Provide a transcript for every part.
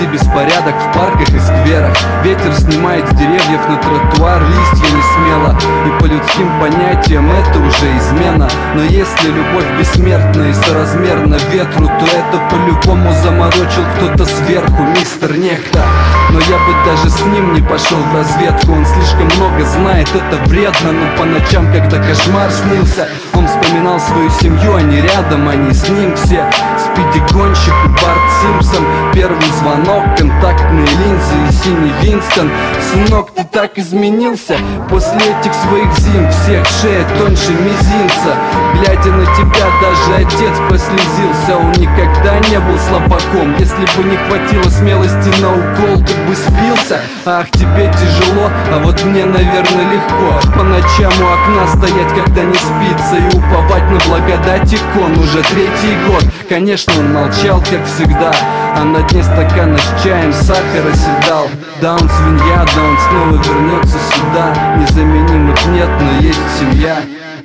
Наведи беспорядок в парках и скверах. Ветер снимает с деревьев на тротуар листья не смело. И по людским понятиям это уже измена. Но если любовь бессмертна и соразмерна ветру, то это по-любому заморочил кто-то сверху, мистер Некто. Но я бы даже с ним не пошел в разведку. Он слишком много знает, это вредно. Но по ночам, когда кошмар снился, он вспоминал свою семью, они рядом, они с ним все. Спиди-гонщик и Барт Симпсон. Первый звонок, контактные линзы и синий Винстон. Сынок, ты так изменился после этих своих зим. Всех шея тоньше мизинца. Глядя на тебя, даже отец прослезился. Он никогда не был слабаком. Если бы не хватило смелости на укол, ты бы спился. Ах, тебе тяжело, а вот мне, наверное, легко. По ночам у окна стоять, когда не спится, и уповать на благодать икон. Уже третий год, конечно, он молчал, как всегда, а на дне стакана с чаем сахар оседал. Да, он свинья, да, он снова вернется сюда. Незаменимых нет, но есть семья.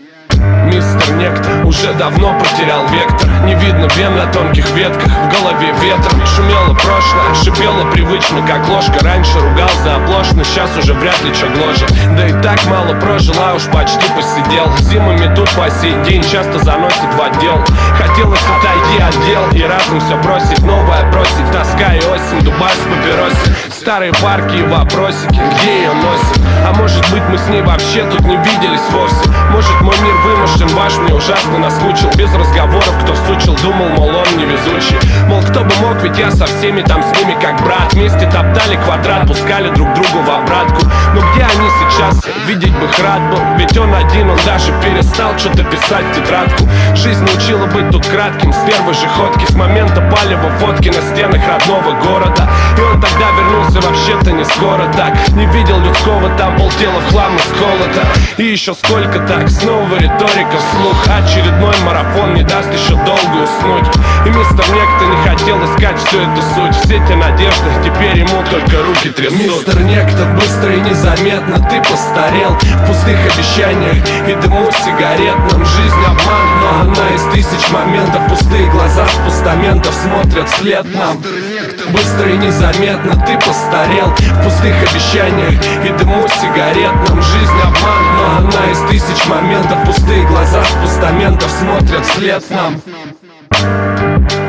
Мистер Некто уже давно потерял вектор. Не видно вен на тонких ветках, в голове ветром шумело прошлое, шипело привычно, как ложка. Раньше ругал за оплошность, сейчас уже вряд ли чё гложет. Да и так мало прожил, а уж почти посидел. Зимами тут по сей день часто заносит в отдел. Хотелось отойти от дел и разом все бросить, новое бросить. Тоска и осень, Дубай с папиросы, старые парки и вопросики, где ее носит? А может быть, мы с ней вообще тут не виделись вовсе? Может, мой мир вымышлен, ваш мне ужасно наскучил. Без разговоров, кто всучил, думал, мол, он невезучий. Мол, кто бы мог, ведь я со всеми там с ними как брат. Вместе топтали квадрат, пускали друг другу в обратку. Но где они сейчас? Видеть бы их рад был. Ведь он один, он даже перестал что-то писать в тетрадку. Жизнь научила быть тут кратким, с первой же ходки, с момента палева фотки на стенах родного города. И он тогда вернулся вообще-то не скоро так. Не видел людского, там полтела в хлам из холода. И еще сколько так, снова риторика вслух. Очередной марафон не даст еще долго уснуть. И мистер Некто не хотел искать всю эту суть. Все те надежды, теперь ему только руки трясут. Мистер Некто, быстро и незаметно ты постарел. В пустых обещаниях и дыму сигаретном. Жизнь обман, но она из тысяч моментов. Пустые глаза с постаментов смотрят вслед нам. Быстро и незаметно ты постарел. В пустых обещаниях и дыму сигаретном. Жизнь обман, но она из тысяч моментов. Пустые глаза с постаментов смотрят вслед нам.